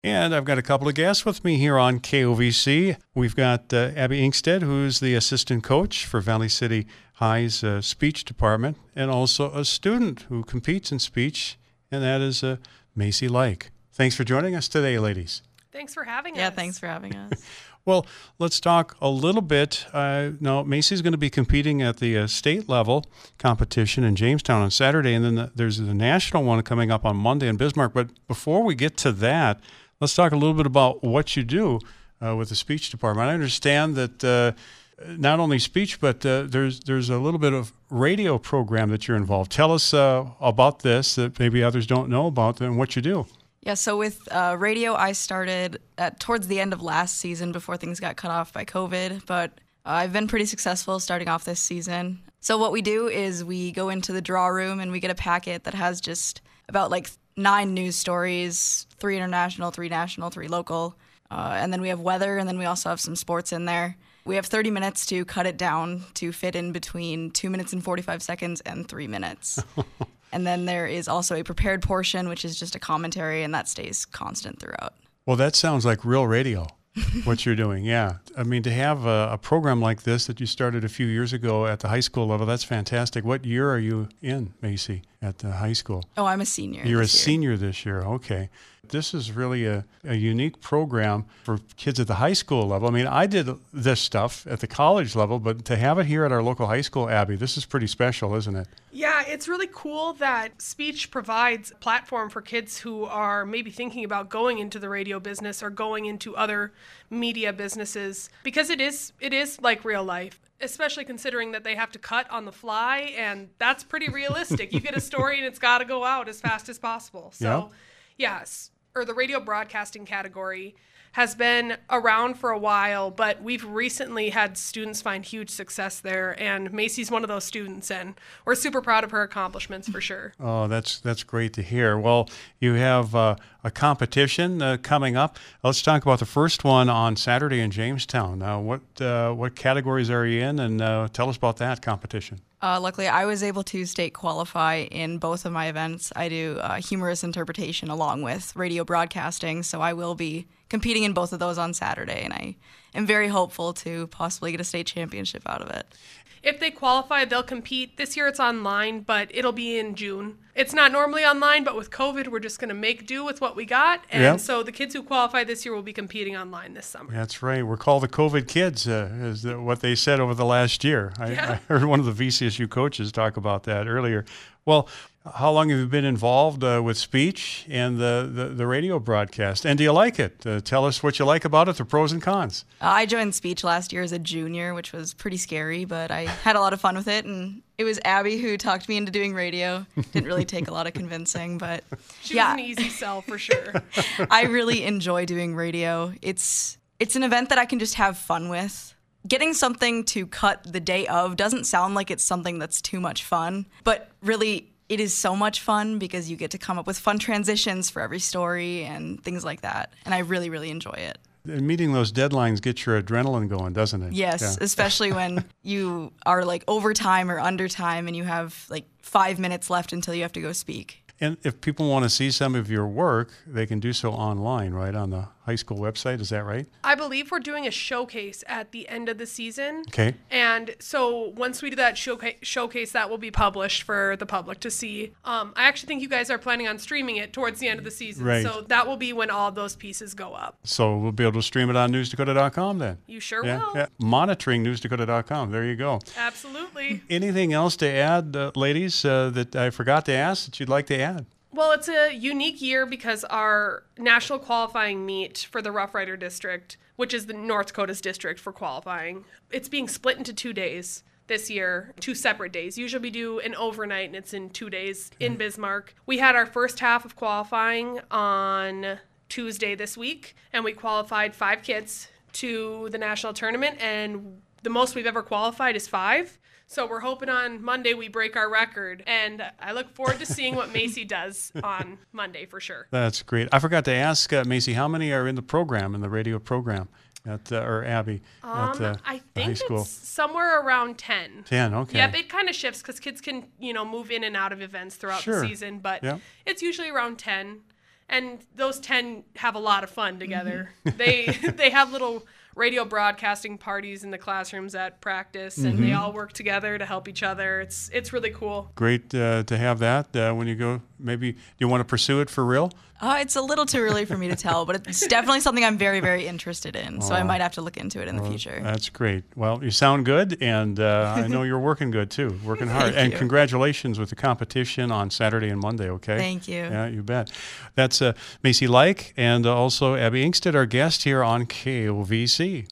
And I've got a couple of guests with me here on KOVC. We've got Abby Inkstead, who's the assistant coach for Valley City High's speech department, and also a student who competes in speech, and that is Macy Like. Thanks for joining us today, ladies. Thanks for having us. Yeah, thanks for having us. Well, let's talk a little bit. Now, Macy's going to be competing at the state level competition in Jamestown on Saturday, and then there's the national one coming up on Monday in Bismarck. But before we get to that, let's talk a little bit about what you do with the speech department. I understand that not only speech, but there's a little bit of radio program that you're involved. Tell us about this that maybe others don't know about and what you do. Yeah, so with radio, I started towards the end of last season before things got cut off by COVID, but I've been pretty successful starting off this season. So what we do is we go into the draw room and we get a packet that has just about like 9 news stories, 3 international, 3 national, 3 local, and then we have weather, and then we also have some sports in there. We have 30 minutes to cut it down to fit in between 2 minutes and 45 seconds and 3 minutes. And then there is also a prepared portion, which is just a commentary, and that stays constant throughout. Well, that sounds like real radio, what you're doing. Yeah. I mean, to have a program like this that you started a few years ago at the high school level, that's fantastic. What year are you in, Macy, at the high school? Oh, I'm a senior. You're a senior this year. Okay. This is really a unique program for kids at the high school level. I mean, I did this stuff at the college level, but to have it here at our local high school, Abby, this is pretty special, isn't it? Yeah, it's really cool that speech provides a platform for kids who are maybe thinking about going into the radio business or going into other media businesses, because it is like real life, especially considering that they have to cut on the fly, and that's pretty realistic. You get a story and it's got to go out as fast as possible. So, yes. Or the radio broadcasting category has been around for a while, but we've recently had students find huge success there, and Macy's one of those students, and we're super proud of her accomplishments for sure. Oh, that's great to hear. Well, you have a competition coming up. Let's talk about the first one on Saturday in Jamestown. What categories are you in, and tell us about that competition. Luckily, I was able to state qualify in both of my events. I do humorous interpretation along with radio broadcasting, so I will be competing in both of those on Saturday, and I am very hopeful to possibly get a state championship out of it. If they qualify, they'll compete. This year it's online, but it'll be in June. It's not normally online, but with COVID, we're just going to make do with what we got. And so the kids who qualify this year will be competing online this summer. That's right. We're called the COVID kids, is what they said over the last year. I heard one of the VCSU coaches talk about that earlier. Well, how long have you been involved with speech and the radio broadcast? And do you like it? Tell us what you like about it, the pros and cons. I joined speech last year as a junior, which was pretty scary, but I had a lot of fun with it. And it was Abby who talked me into doing radio. Didn't really take a lot of convincing, but she was an easy sell for sure. I really enjoy doing radio. It's an event that I can just have fun with. Getting something to cut the day of doesn't sound like it's something that's too much fun, but really it is so much fun because you get to come up with fun transitions for every story and things like that. And I really, really enjoy it. And meeting those deadlines gets your adrenaline going, doesn't it? Yes, especially when you are like overtime or undertime and you have like 5 minutes left until you have to go speak. And if people want to see some of your work, they can do so online, right, on the high school website. Is that right? I believe we're doing a showcase at the end of the season. Okay. And so once we do that showcase, that will be published for the public to see. I actually think you guys are planning on streaming it towards the end of the season. Right. So that will be when all of those pieces go up. So we'll be able to stream it on newsdakota.com then. You sure will. Yeah. Monitoring newsdakota.com. There you go. Absolutely. Anything else to add, ladies, that I forgot to ask that you'd like to add? Well, it's a unique year because our national qualifying meet for the Rough Rider District, which is the North Dakota's district for qualifying, it's being split into 2 days this year, 2 separate days. Usually we do an overnight and it's in 2 days in Bismarck. We had our first half of qualifying on Tuesday this week, and we qualified 5 kids to the national tournament, and the most we've ever qualified is 5. So we're hoping on Monday we break our record, and I look forward to seeing what Macy does on Monday for sure. That's great. I forgot to ask, Macy, how many are in the program, in the radio program, or Abby, at the I think high school? it's somewhere around 10. 10, okay. Yep, it kind of shifts because kids can, move in and out of events throughout the season, but it's usually around 10. and those 10 have a lot of fun together. They have little radio broadcasting parties in the classrooms at practice, and they all work together to help each other. It's really cool. Great to have that when you go. Maybe do you want to pursue it for real? It's a little too early for me to tell, but it's definitely something I'm very, very interested in. So I might have to look into it in the future. That's great. Well, you sound good, and I know you're working good too, working hard. And congratulations with the competition on Saturday and Monday, okay? Thank you. Yeah, you bet. That's Macy Like and also Abby Inkstead, our guest here on KOVC.